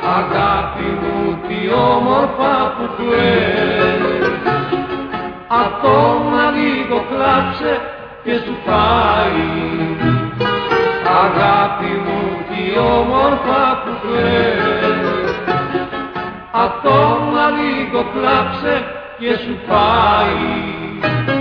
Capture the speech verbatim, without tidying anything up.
Αγάπη μου τι όμορφα που κλαις, ακόμα λίγο κλάψε και σου πάει. Αγάπη μου τι όμορφα που κλαις, ακόμα λίγο κλάψε και σου πάει.